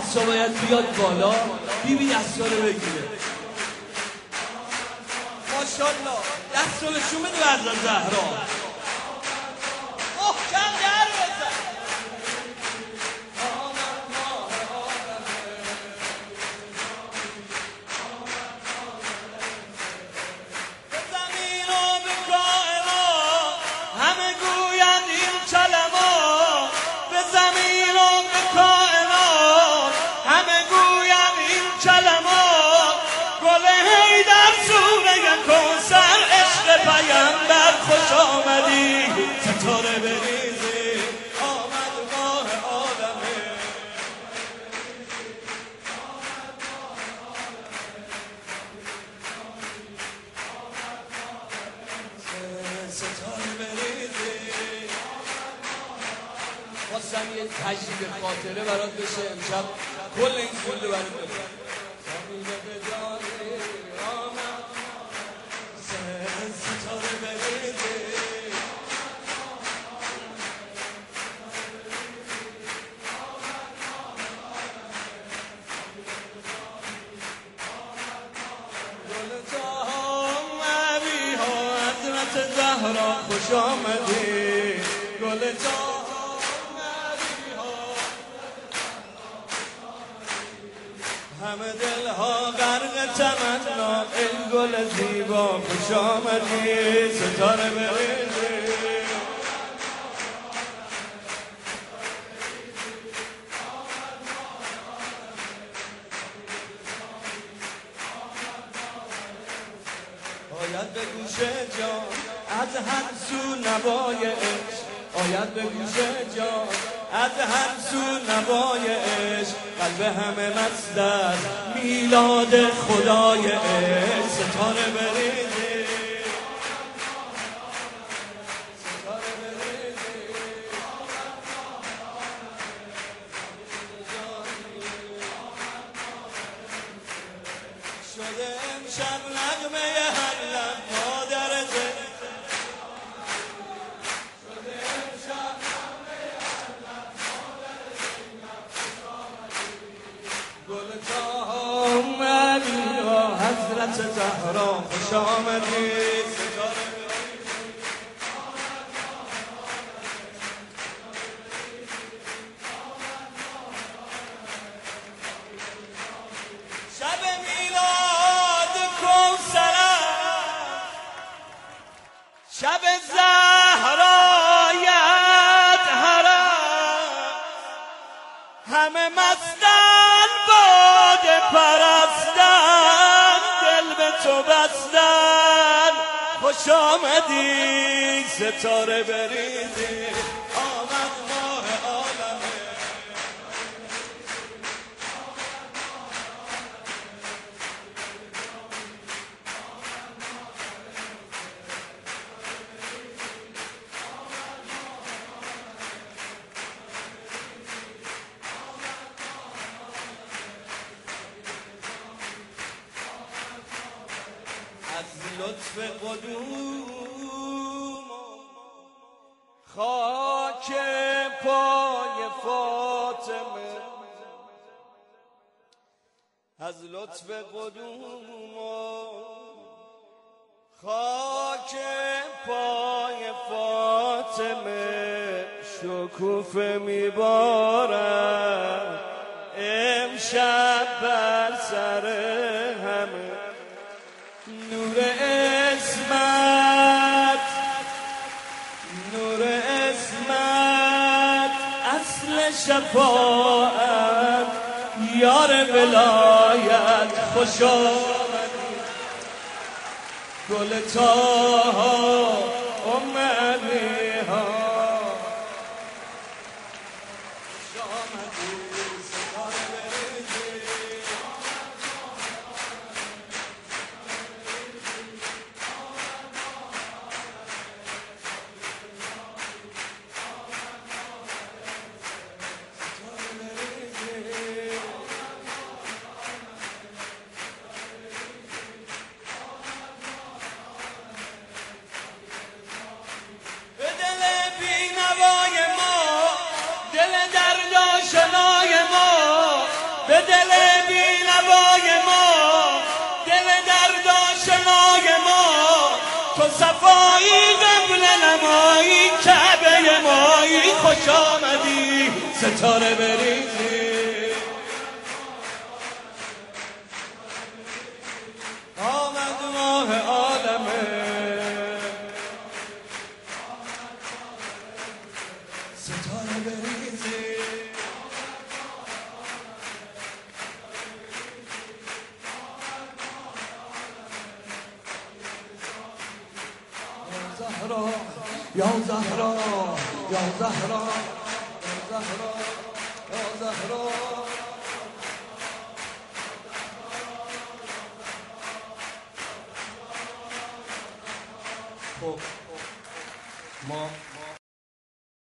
دستا باید بیاد بالا، بیبی دستا رو بگیره. ماشالله دست رو نشون بده برزن زهرا. محکم در بزن. به زمین و به کائنات همه گویند این کلمات. به زمین و به کائنات همه گویند این کلمات. گل حیدر سوره کوثر عشق پیامبر خوش آمدی. ستاره بریزی آمد ماه عالمه. ستاره بریزی خواستم یه تجدید خاطره برات بشه امشب کل این کل برات بشه. زمین به جانی آمد ستاره بریزی. گل جهان نبی ها حضرت زهرا خوش آمدی. گل جهان نبی ها همه دلها غرق تمنا. ای گل زیبا خوش آمدی. ستاره بریزی آید به گوش جان از هر سو نوای عشق. آید به گوش جان از هر سو نوای عشق. قلب همه مست است میلاد خدای عشق. ستاره بریزی ستاره بریزی شده امشب نغمه هر لب مادر زنده. شده امشب نغمه هر لب مادر زنده. گل جهان علی ها حضرت زهرا خوش آمدی. شب میلاد کوثر شب زهرایت هرم. همه مستن باده پرستن دل به تو بستن. خوش آمدی. ستاره بریزی آمد ماه عالمه. از لطف قدوم خاک پای فاطمه. از لطف قدوم خاک پای فاطمه. شکوفه میبارد امشب بر سر همه. نور اسمت نور اسمت اصل شفاعت یار ولایت. خوش آمدی. گل طاها ام علی ها خوش آمدی. ستاره بریزی به دل بینوای ما، دل درد آشنای دل بی‌نوای ما، دل دردآشنای ما، تو صفایی قبل نمایی، کعبه مایی، خوش آمدی ستاره بریزی. آمد ماه عالمه ستاره بریزی. زهرا یا زهرا یا زهرا یا زهرا یا زهرا. خب ما